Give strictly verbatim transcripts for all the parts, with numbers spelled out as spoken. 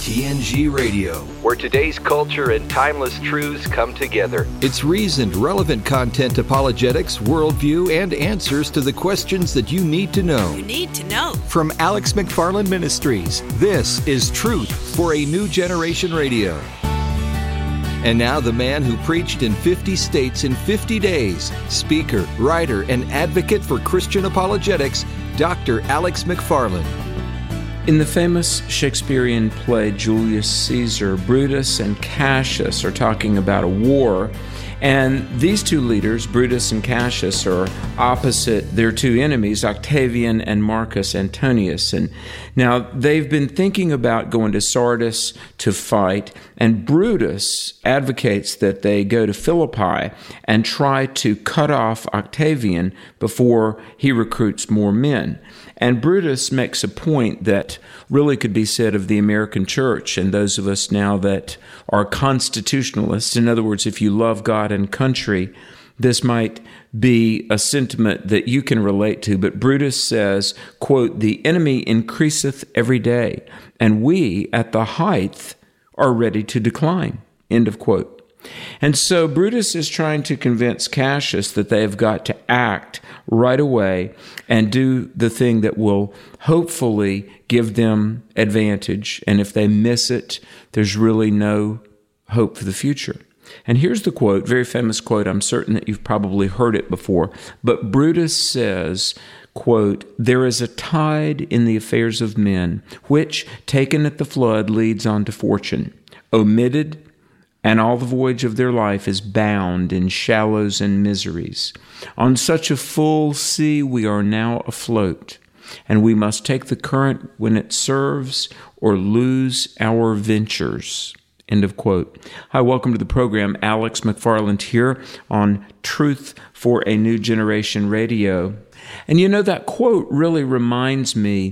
T N G Radio, where today's culture and timeless truths come together. It's reasoned, relevant content, apologetics, worldview, and answers to the questions that you need to know. You need to know. From Alex McFarland Ministries, this is Truth for a New Generation Radio. And now the man who preached in fifty states in fifty days, speaker, writer, and advocate for Christian apologetics, Doctor Alex McFarland. In the famous Shakespearean play Julius Caesar, Brutus and Cassius are talking about a war, and these two leaders, Brutus and Cassius, are opposite their two enemies, Octavian and Marcus Antonius. And now they've been thinking about going to Sardis to fight, and Brutus advocates that they go to Philippi and try to cut off Octavian before he recruits more men. And Brutus makes a point that really could be said of the American church and those of us now that are constitutionalists. In other words, if you love God and country, this might be a sentiment that you can relate to. But Brutus says, quote, "The enemy increaseth every day, and we at the height are ready to decline," end of quote. And so Brutus is trying to convince Cassius that they have got to act right away and do the thing that will hopefully give them advantage. And if they miss it, there's really no hope for the future. And here's the quote, very famous quote. I'm certain that you've probably heard it before. But Brutus says, quote, "There is a tide in the affairs of men, which, taken at the flood, leads on to fortune. Omitted, and all the voyage of their life is bound in shallows and miseries. On such a full sea we are now afloat, and we must take the current when it serves or lose our ventures." End of quote. Hi, welcome to the program. Alex McFarland here on Truth for a New Generation Radio. And you know, that quote really reminds me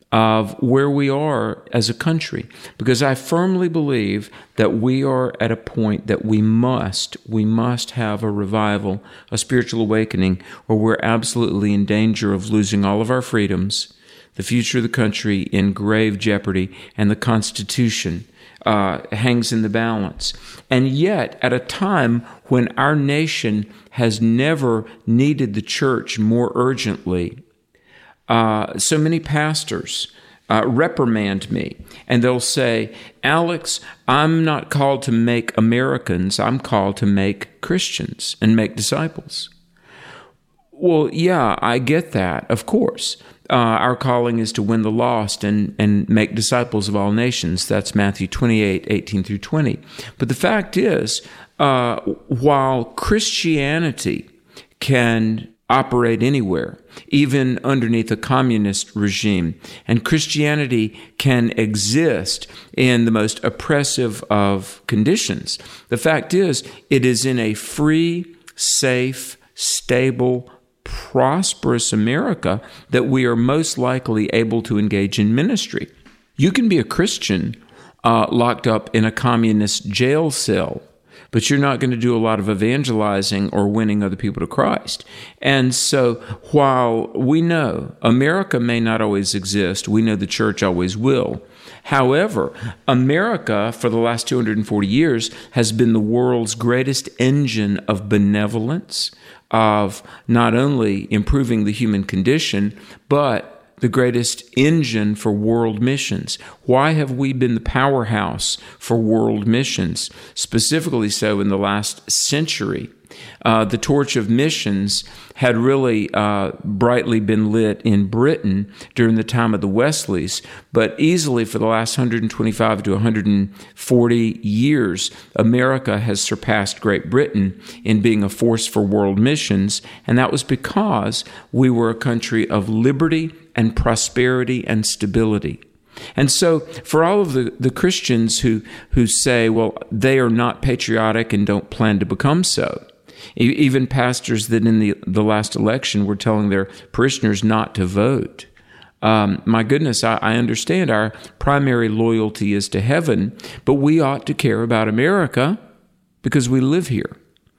of where we are as a country, because I firmly believe that we are at a point that we must, we must have a revival, a spiritual awakening, or we're absolutely in danger of losing all of our freedoms, the future of the country in grave jeopardy, and the Constitution uh, hangs in the balance. And yet, at a time when our nation has never needed the church more urgently, Uh, so many pastors uh, reprimand me, and they'll say, "Alex, I'm not called to make Americans, I'm called to make Christians and make disciples." Well, yeah, I get that, of course. Uh, our calling is to win the lost and, and make disciples of all nations. That's Matthew twenty-eight, eighteen through twenty. But the fact is, uh, while Christianity can operate anywhere, even underneath a communist regime, and Christianity can exist in the most oppressive of conditions, the fact is, it is in a free, safe, stable, prosperous America that we are most likely able to engage in ministry. You can be a Christian uh, locked up in a communist jail cell, but you're not going to do a lot of evangelizing or winning other people to Christ. And so while we know America may not always exist, we know the church always will. However, America, for the last two hundred forty years, has been the world's greatest engine of benevolence, of not only improving the human condition, but the greatest engine for world missions. Why have we been the powerhouse for world missions? Specifically so in the last century. Uh, the torch of missions had really uh, brightly been lit in Britain during the time of the Wesleys, but easily for the last one hundred twenty-five to one hundred forty years, America has surpassed Great Britain in being a force for world missions, and that was because we were a country of liberty and prosperity and stability. And so for all of the, the Christians who, who say, well, they are not patriotic and don't plan to become so, even pastors that in the, the last election were telling their parishioners not to vote. Um, my goodness, I, I understand our primary loyalty is to heaven, but we ought to care about America because we live here.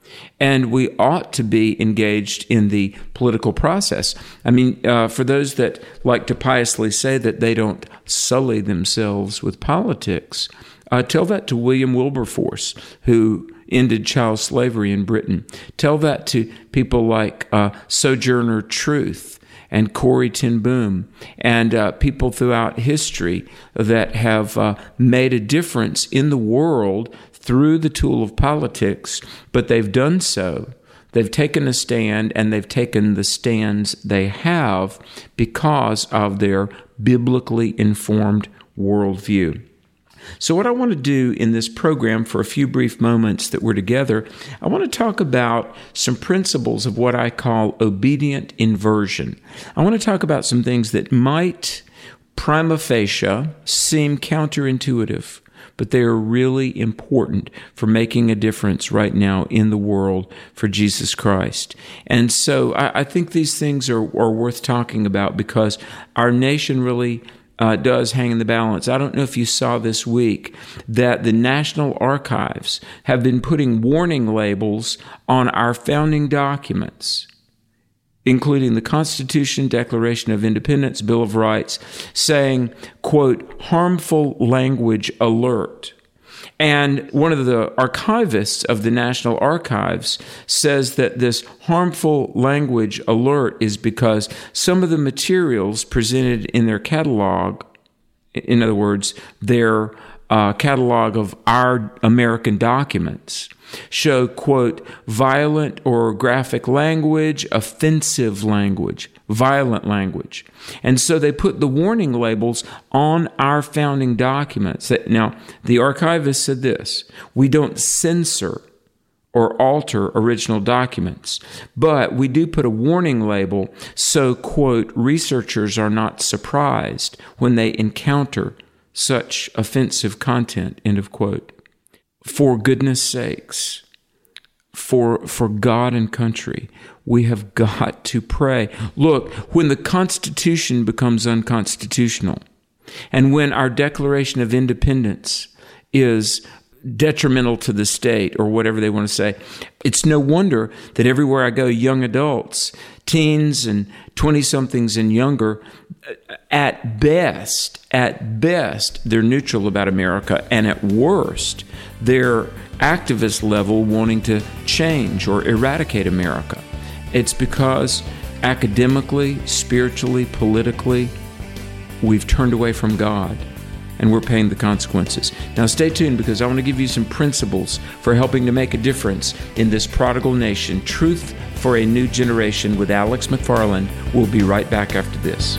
And we ought to be engaged in the political process. I mean, uh, for those that like to piously say that they don't sully themselves with politics, uh, tell that to William Wilberforce, who ended child slavery in Britain. Tell that to people like uh, Sojourner Truth and Corrie ten Boom, and uh, people throughout history that have uh, made a difference in the world through the tool of politics, but they've done so. They've taken a stand, and they've taken the stands they have because of their biblically informed worldview. So what I want to do in this program for a few brief moments that we're together, I want to talk about some principles of what I call obedient inversion. I want to talk about some things that might prima facie seem counterintuitive, but they are really important for making a difference right now in the world for Jesus Christ. And so I, I think these things are, are worth talking about because our nation really Uh, does hang in the balance. I don't know if you saw this week that the National Archives have been putting warning labels on our founding documents, including the Constitution, Declaration of Independence, Bill of Rights, saying, quote, harmful language alert. And one of the archivists of the National Archives says that this harmful language alert is because some of the materials presented in their catalog, in other words, their uh, catalog of our American documents, show, quote, violent or graphic language, offensive language, violent language. And so they put the warning labels on our founding documents. Now, the archivist said this: we don't censor or alter original documents, but we do put a warning label so, quote, researchers are not surprised when they encounter such offensive content, end of quote. For goodness sakes, for for God and country, we have got to pray. Look, when the Constitution becomes unconstitutional, and when our Declaration of Independence is detrimental to the state, or whatever they want to say, it's no wonder that everywhere I go, young adults, teens and twenty-somethings and younger, at best, at best, they're neutral about America, and at worst, they're activist level wanting to change or eradicate America. It's because academically, spiritually, politically, we've turned away from God, and we're paying the consequences. Now stay tuned, because I want to give you some principles for helping to make a difference in this prodigal nation. Truth for a New Generation with Alex McFarland. We'll be right back after this.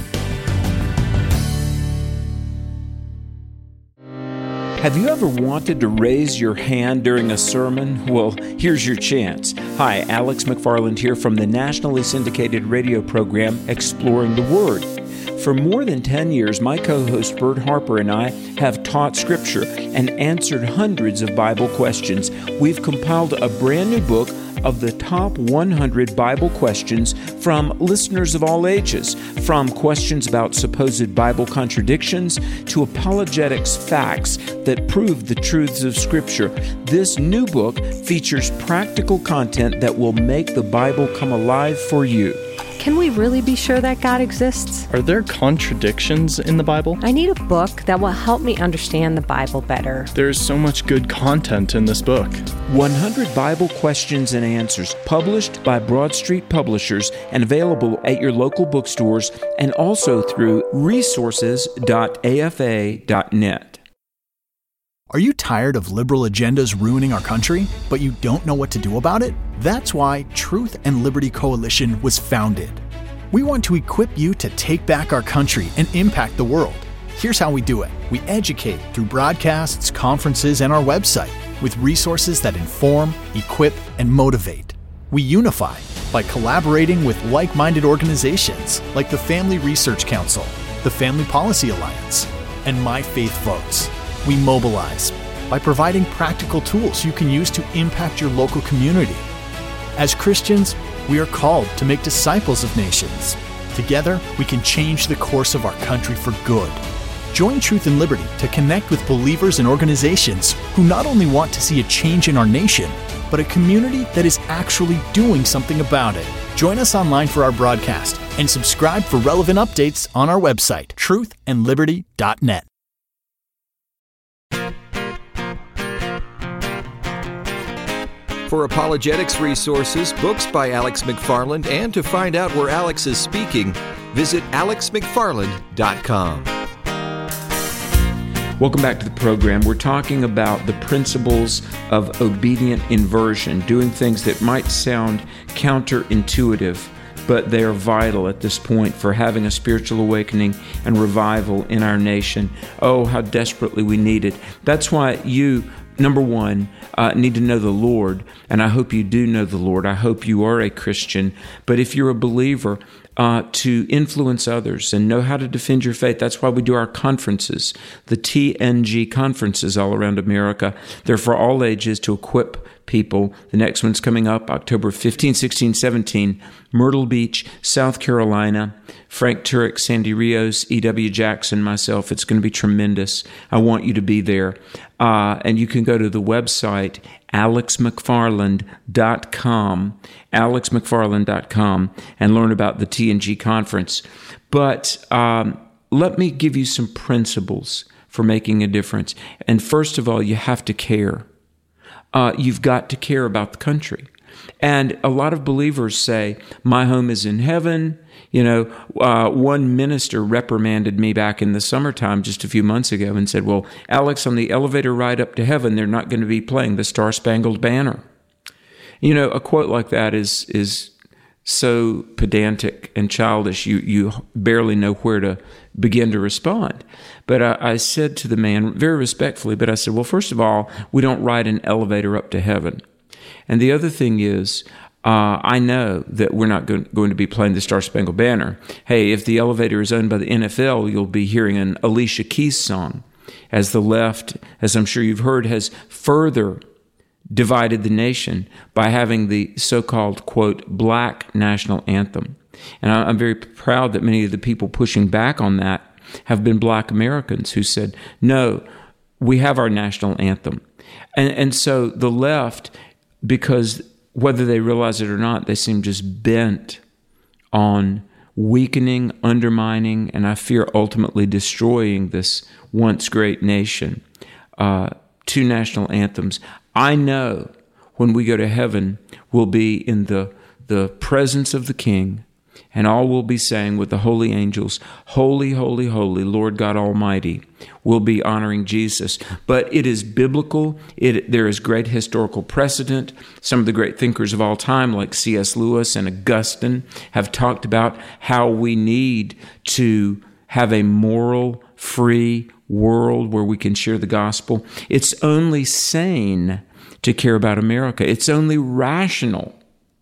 Have you ever wanted to raise your hand during a sermon? Well, here's your chance. Hi, Alex McFarland here from the nationally syndicated radio program Exploring the Word. For more than ten years, my co-host Bert Harper and I have taught Scripture and answered hundreds of Bible questions. We've compiled a brand new book of the top one hundred Bible questions from listeners of all ages, from questions about supposed Bible contradictions to apologetics facts that prove the truths of Scripture. This new book features practical content that will make the Bible come alive for you. Can we really be sure that God exists? Are there contradictions in the Bible? I need a book that will help me understand the Bible better. There's so much good content in this book. one hundred Bible Questions and Answers, published by Broad Street Publishers and available at your local bookstores and also through resources dot a f a dot net. Are you tired of liberal agendas ruining our country, but you don't know what to do about it? That's why Truth and Liberty Coalition was founded. We want to equip you to take back our country and impact the world. Here's how we do it. We educate through broadcasts, conferences, and our website with resources that inform, equip, and motivate. We unify by collaborating with like-minded organizations like the Family Research Council, the Family Policy Alliance, and My Faith Votes. We mobilize by providing practical tools you can use to impact your local community. As Christians, we are called to make disciples of nations. Together, we can change the course of our country for good. Join Truth and Liberty to connect with believers and organizations who not only want to see a change in our nation, but a community that is actually doing something about it. Join us online for our broadcast and subscribe for relevant updates on our website, truth and liberty dot net. For apologetics resources, books by Alex McFarland, and to find out where Alex is speaking, visit alex mcfarland dot com. Welcome back to the program. We're talking about the principles of obedient inversion, doing things that might sound counterintuitive, but they are vital at this point for having a spiritual awakening and revival in our nation. Oh, how desperately we need it. That's why you, number one, uh, need to know the Lord, and I hope you do know the Lord. I hope you are a Christian, but if you're a believer, Uh, to influence others and know how to defend your faith. That's why we do our conferences, the T N G conferences all around America. They're for all ages to equip people. The next one's coming up October fifteenth, sixteenth, seventeenth, Myrtle Beach, South Carolina. Frank Turek, Sandy Rios, E W Jackson, myself. It's going to be tremendous. I want you to be there. Uh, and you can go to the website, alex mcfarland dot com, alex mcfarland dot com, and learn about the T N G conference. But um, let me give you some principles for making a difference. And first of all, you have to care. Uh, you've got to care about the country. And a lot of believers say, my home is in heaven. You know, uh, one minister reprimanded me back in the summertime just a few months ago and said, well, Alex, on the elevator ride up to heaven, they're not going to be playing the Star-Spangled Banner. You know, a quote like that is is so pedantic and childish, you, you barely know where to begin to respond. But I, I said to the man, very respectfully, but I said, well, first of all, we don't ride an elevator up to heaven. And the other thing is, uh, I know that we're not go- going to be playing the Star-Spangled Banner. Hey, if the elevator is owned by the N F L, you'll be hearing an Alicia Keys song, as the left, as I'm sure you've heard, has further divided the nation by having the so-called, quote, black national anthem. And I, I'm very proud that many of the people pushing back on that have been black Americans who said, no, we have our national anthem. And, and so the left, because whether they realize it or not, they seem just bent on weakening, undermining, and I fear ultimately destroying this once great nation. Uh, two national anthems. I know when we go to heaven, we'll be in the, the presence of the King, and all we'll be saying with the holy angels, holy, holy, holy, Lord God Almighty. We'll be honoring Jesus. But it is biblical. It, there is great historical precedent. Some of the great thinkers of all time, like C S Lewis and Augustine, have talked about how we need to have a moral, free world where we can share the gospel. It's only sane to care about America. It's only rational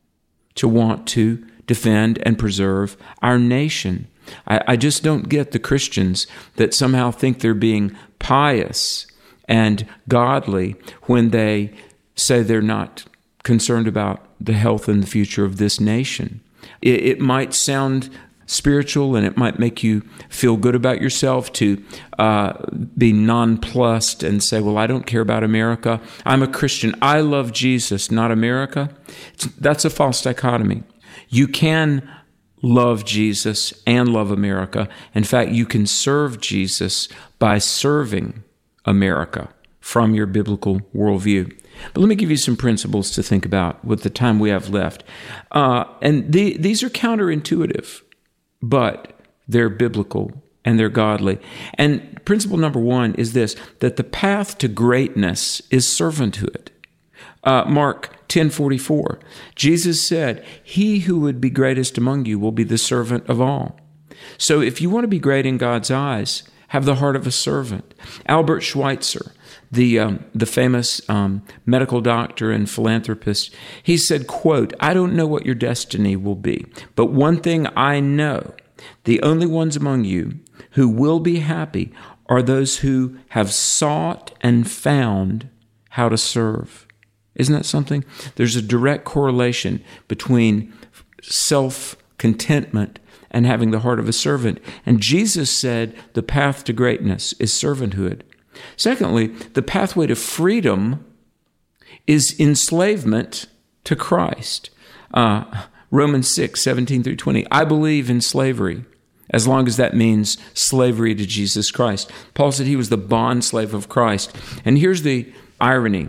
to want to defend and preserve our nation. I, I just don't get the Christians that somehow think they're being pious and godly when they say they're not concerned about the health and the future of this nation. It, it might sound spiritual, and it might make you feel good about yourself to uh, be nonplussed and say, well, I don't care about America. I'm a Christian. I love Jesus, not America. It's, that's a false dichotomy. You can love Jesus and love America. In fact, you can serve Jesus by serving America from your biblical worldview. But let me give you some principles to think about with the time we have left. Uh, and the, these are counterintuitive, but they're biblical and they're godly. And principle number one is this, that the path to greatness is servanthood. Uh, Mark ten forty-four, Jesus said, he who would be greatest among you will be the servant of all. So if you want to be great in God's eyes, have the heart of a servant. Albert Schweitzer, the um, the famous um, medical doctor and philanthropist, he said, quote, I don't know what your destiny will be, but one thing I know, the only ones among you who will be happy are those who have sought and found how to serve. Isn't that something? There's a direct correlation between self-contentment and having the heart of a servant. And Jesus said the path to greatness is servanthood. Secondly, the pathway to freedom is enslavement to Christ. Uh, Romans six, seventeen through twenty. I believe in slavery, as long as that means slavery to Jesus Christ. Paul said he was the bond slave of Christ. And here's the irony.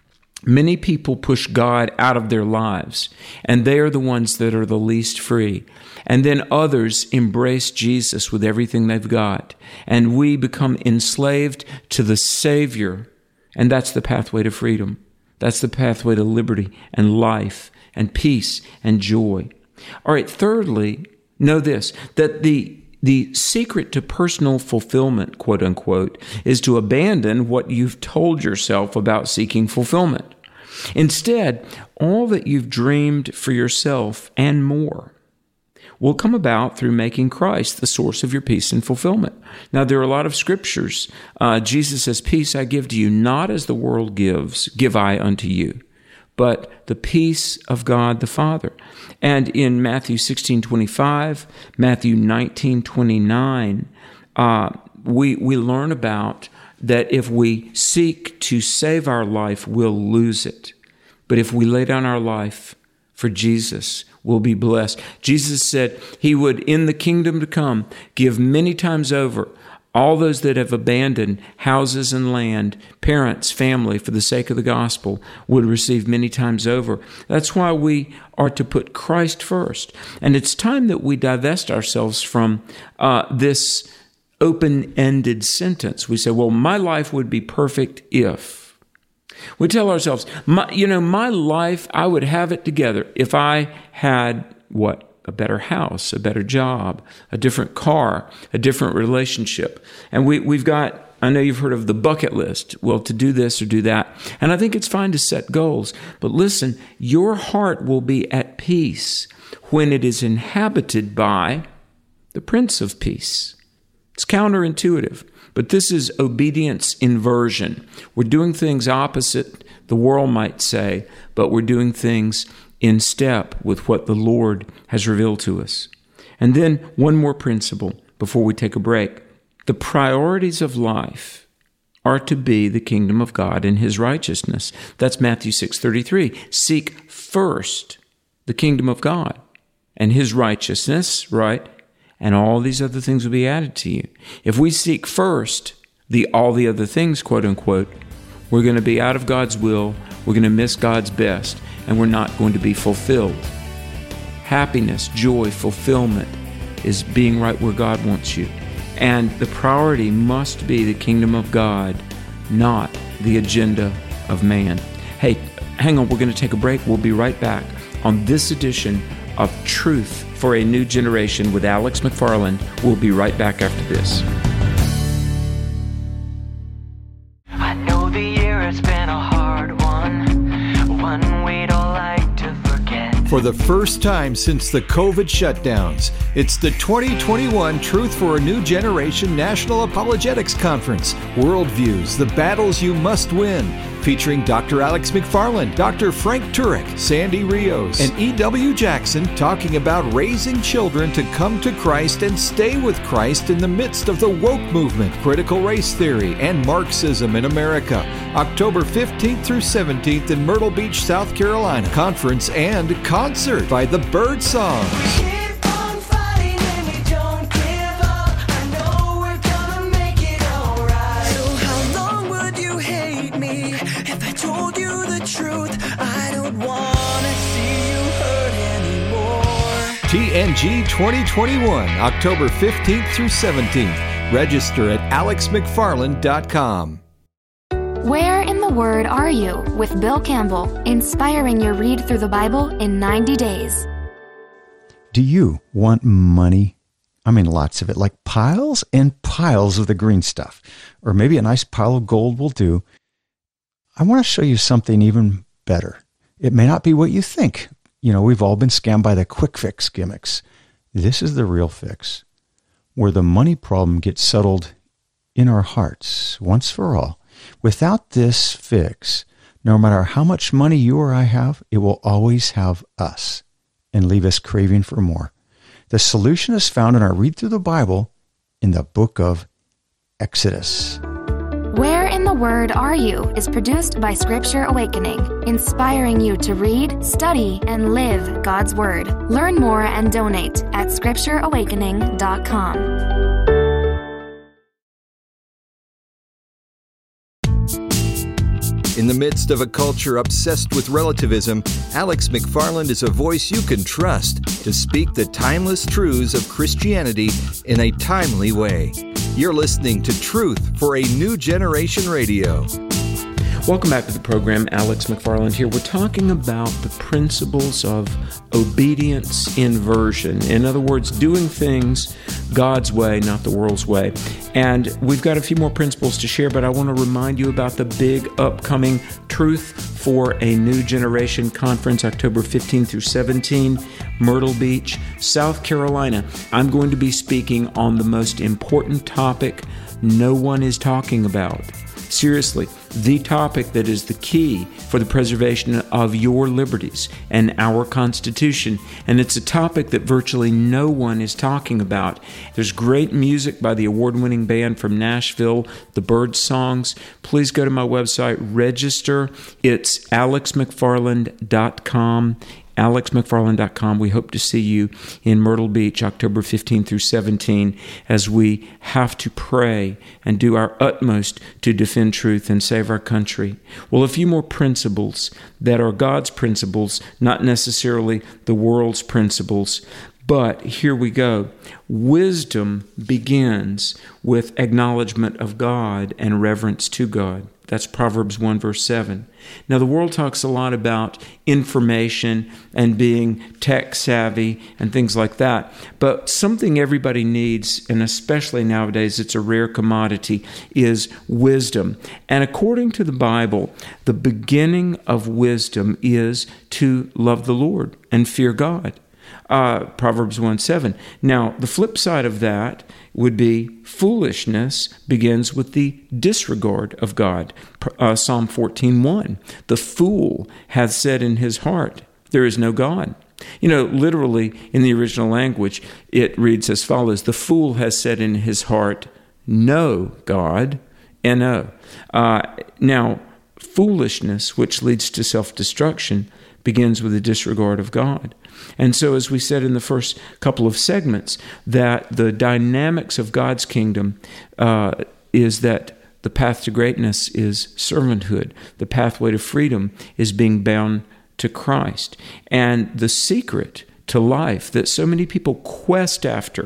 Many people push God out of their lives, and they are the ones that are the least free. And then others embrace Jesus with everything they've got, and we become enslaved to the Savior, and that's the pathway to freedom. That's the pathway to liberty and life and peace and joy. All right, thirdly, know this, that the The secret to personal fulfillment, quote unquote, is to abandon what you've told yourself about seeking fulfillment. Instead, all that you've dreamed for yourself and more will come about through making Christ the source of your peace and fulfillment. Now, there are a lot of scriptures. Uh, Jesus says, peace I give to you, not as the world gives, give I unto you, but the peace of God the Father. And in Matthew sixteen twenty-five, Matthew nineteen twenty-nine, uh, we we learn about that if we seek to save our life, we'll lose it. But if we lay down our life for Jesus, we'll be blessed. Jesus said he would, in the kingdom to come, give many times over all those that have abandoned houses and land, parents, family, for the sake of the gospel, would receive many times over. That's why we are to put Christ first. And it's time that we divest ourselves from uh, this open-ended sentence. We say, well, my life would be perfect if. We tell ourselves, my, you know, my life, I would have it together if I had what? A better house, a better job, a different car, a different relationship. And we, we've got, I know you've heard of the bucket list. Well, to do this or do that. And I think it's fine to set goals. But listen, your heart will be at peace when it is inhabited by the Prince of Peace. It's counterintuitive, but this is obedience inversion. We're doing things opposite, the world might say, but we're doing things in step with what the Lord has revealed to us. And then one more principle before we take a break. The priorities of life are to be the kingdom of God and his righteousness. That's Matthew six thirty-three. Seek first the kingdom of God and his righteousness, right? And all these other things will be added to you. If we seek first the all the other things, quote unquote, we're going to be out of God's will, we're going to miss God's best, and we're not going to be fulfilled. Happiness, joy, fulfillment is being right where God wants you. And the priority must be the kingdom of God, not the agenda of man. Hey, hang on, we're going to take a break. We'll be right back on this edition of Truth for a New Generation with Alex McFarland. We'll be right back after this. I know the year has been a hard one, one we'd all like to forget. For the first time since the COVID shutdowns, it's the twenty twenty-one Truth for a New Generation National Apologetics Conference, Worldviews, the Battles You Must Win, featuring Doctor Alex McFarland, Doctor Frank Turek, Sandy Rios, and E W Jackson talking about raising children to come to Christ and stay with Christ in the midst of the woke movement, critical race theory, and Marxism in America. October fifteenth through seventeenth in Myrtle Beach, South Carolina. Conference and concert by the Birdsongs. T N G twenty twenty-one, October fifteenth through seventeenth. Register at alex mcfarland dot com. Where in the Word are you? With Bill Campbell, inspiring your read through the Bible in ninety days. Do you want money? I mean, lots of it, like piles and piles of the green stuff. Or maybe a nice pile of gold will do. I want to show you something even better. It may not be what you think. You know, we've all been scammed by the quick fix gimmicks. This is the real fix, where the money problem gets settled in our hearts once for all. Without this fix, no matter how much money you or I have, it will always have us and leave us craving for more. The solution is found in our read through the Bible in the book of Exodus. Where in the Word Are You is produced by Scripture Awakening, inspiring you to read, study, and live God's Word. Learn more and donate at scripture awakening dot com. In the midst of a culture obsessed with relativism, Alex McFarland is a voice you can trust to speak the timeless truths of Christianity in a timely way. You're listening to Truth for a New Generation Radio. Welcome back to the program. Alex McFarland here. We're talking about the principles of obedience inversion. In other words, doing things God's way, not the world's way. And we've got a few more principles to share, but I want to remind you about the big upcoming Truth for a New Generation conference, October fifteenth through seventeenth, Myrtle Beach, South Carolina. I'm going to be speaking on the most important topic no one is talking about. Seriously, the topic that is the key for the preservation of your liberties and our Constitution. And it's a topic that virtually no one is talking about. There's great music by the award-winning band from Nashville, the Bird Songs. Please go to my website, register. It's alex mcfarland dot com. alex mcfarland dot com. We hope to see you in Myrtle Beach, October fifteenth through seventeenth, as we have to pray and do our utmost to defend truth and save our country. Well, a few more principles that are God's principles, not necessarily the world's principles. But here we go. Wisdom begins with acknowledgement of God and reverence to God. That's Proverbs one, verse seven. Now, the world talks a lot about information and being tech savvy and things like that. But something everybody needs, and especially nowadays, it's a rare commodity, is wisdom. And according to the Bible, the beginning of wisdom is to love the Lord and fear God. Uh, Proverbs one seven. Now, the flip side of that would be foolishness begins with the disregard of God. Uh, Psalm fourteen one. The fool hath said in his heart, there is no God. You know, literally in the original language, it reads as follows. The fool has said in his heart, no God, N O. Uh, now, foolishness, which leads to self-destruction, begins with a disregard of God. And so, as we said in the first couple of segments, that the dynamics of God's kingdom uh, is that the path to greatness is servanthood. The pathway to freedom is being bound to Christ. And the secret to life that so many people quest after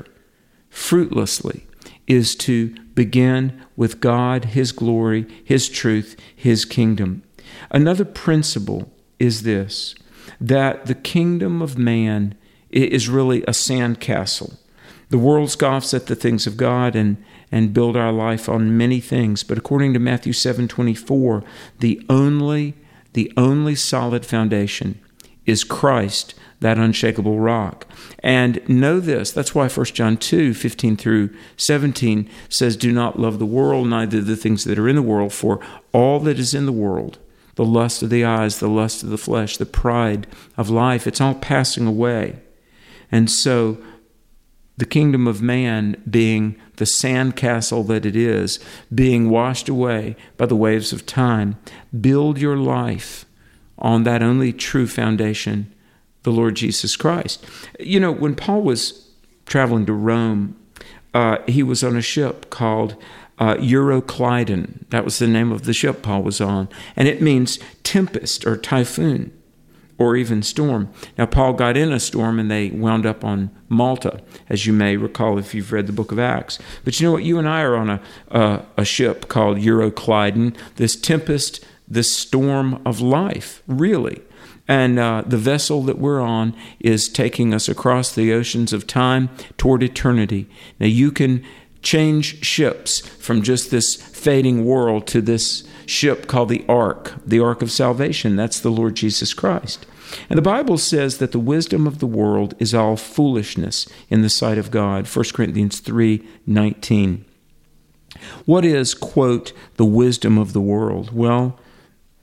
fruitlessly is to begin with God, His glory, His truth, His kingdom. Another principle is this, that the kingdom of man is really a sandcastle. The world scoffs at the things of God and, and build our life on many things. But according to Matthew seven twenty-four, the only, the only solid foundation is Christ, that unshakable rock. And know this, that's why First John two fifteen through seventeen says, do not love the world, neither the things that are in the world, for all that is in the world, the lust of the eyes, the lust of the flesh, the pride of life, it's all passing away. And so the kingdom of man, being the sandcastle that it is, being washed away by the waves of time, build your life on that only true foundation, the Lord Jesus Christ. You know, when Paul was traveling to Rome, uh, he was on a ship called Uh, Euroclydon. That was the name of the ship Paul was on. And it means tempest or typhoon or even storm. Now, Paul got in a storm and they wound up on Malta, as you may recall if you've read the book of Acts. But you know what? You and I are on a, uh, a ship called Euroclydon, this tempest, this storm of life, really. And uh, the vessel that we're on is taking us across the oceans of time toward eternity. Now, you can change ships from just this fading world to this ship called the Ark, the Ark of Salvation. That's the Lord Jesus Christ. And the Bible says that the wisdom of the world is all foolishness in the sight of God. First Corinthians three nineteen. What is, quote, the wisdom of the world? Well,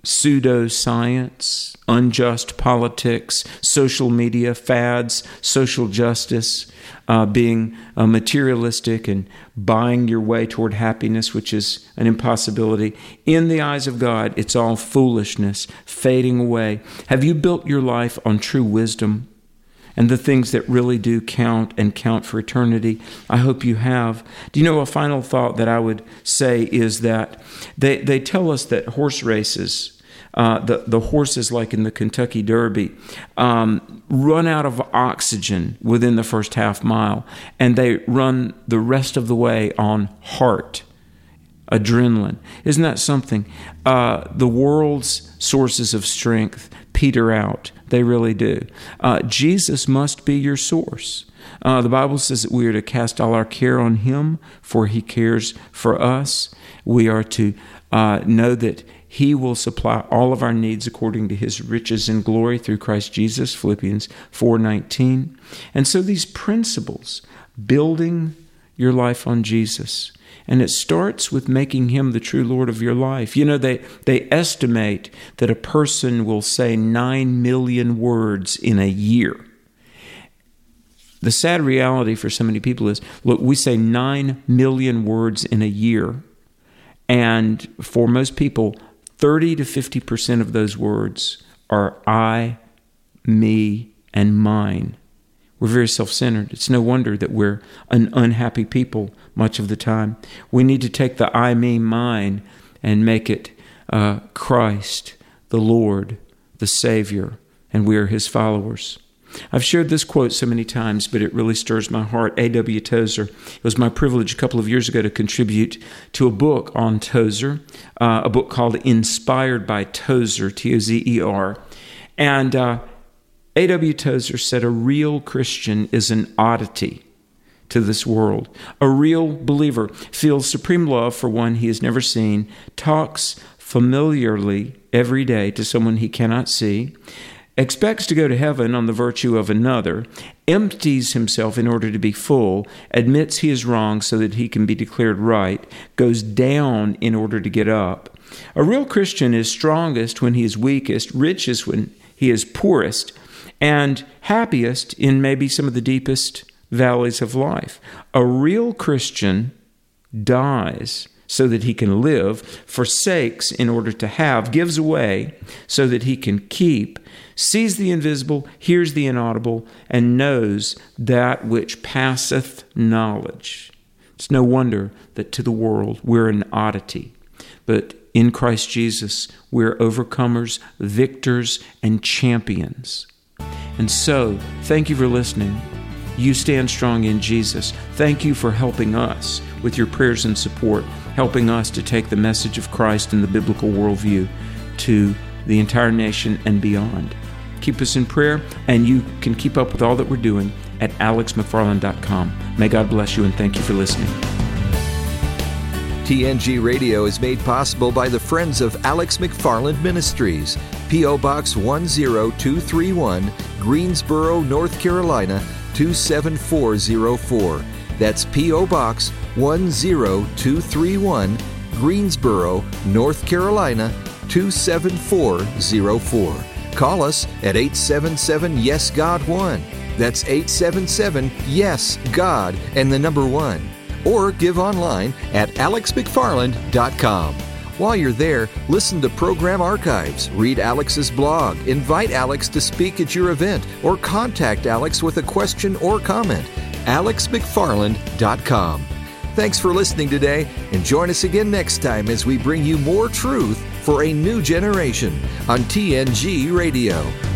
pseudoscience, unjust politics, social media fads, social justice, uh, being uh, materialistic and buying your way toward happiness, which is an impossibility. In the eyes of God, it's all foolishness, fading away. Have you built your life on true wisdom and the things that really do count and count for eternity? I hope you have. Do you know, a final thought that I would say is that they, they tell us that horse races, Uh, the, the horses, like in the Kentucky Derby, um, run out of oxygen within the first half mile, and they run the rest of the way on heart, adrenaline. Isn't that something? Uh, the world's sources of strength peter out. They really do. Uh, Jesus must be your source. Uh, the Bible says that we are to cast all our care on Him, for He cares for us. We are to uh, know that He will supply all of our needs according to His riches in glory through Christ Jesus, Philippians four nineteen. And so these principles, building your life on Jesus, and it starts with making Him the true Lord of your life. You know, they, they estimate that a person will say nine million words in a year. The sad reality for so many people is, look, we say nine million words in a year, and for most people, thirty to fifty percent of those words are I, me, and mine. We're very self-centered. It's no wonder that we're an unhappy people much of the time. We need to take the I, me, mine and make it uh, Christ, the Lord, the Savior, and we are His followers. I've shared this quote so many times, but it really stirs my heart. A W Tozer. It was my privilege a couple of years ago to contribute to a book on Tozer, uh, a book called Inspired by Tozer, T O Z E R. And uh, A W Tozer said, a real Christian is an oddity to this world. A real believer feels supreme love for one he has never seen, talks familiarly every day to someone he cannot see, expects to go to heaven on the virtue of another, empties himself in order to be full, admits he is wrong so that he can be declared right, goes down in order to get up. A real Christian is strongest when he is weakest, richest when he is poorest, and happiest in maybe some of the deepest valleys of life. A real Christian dies so that he can live, forsakes in order to have, gives away so that he can keep, sees the invisible, hears the inaudible, and knows that which passeth knowledge. It's no wonder that to the world we're an oddity. But in Christ Jesus, we're overcomers, victors, and champions. And so, thank you for listening. You stand strong in Jesus. Thank you for helping us with your prayers and support, helping us to take the message of Christ and the biblical worldview to the entire nation and beyond. Keep us in prayer, and you can keep up with all that we're doing at alex mcfarland dot com. May God bless you, and thank you for listening. T N G Radio is made possible by the Friends of Alex McFarland Ministries, P O. Box one zero two three one, Greensboro, North Carolina, two seven four zero four. That's P O. Box one zero two three one, Greensboro, North Carolina, two seven four zero four. Call us at eight seven seven, yes, God one. That's eight seven seven, yes, God, and the number one. Or give online at alex mcfarland dot com. While you're there, listen to program archives, read Alex's blog, invite Alex to speak at your event, or contact Alex with a question or comment. alex mcfarland dot com. Thanks for listening today, and join us again next time as we bring you more truth for a new generation on T N G Radio.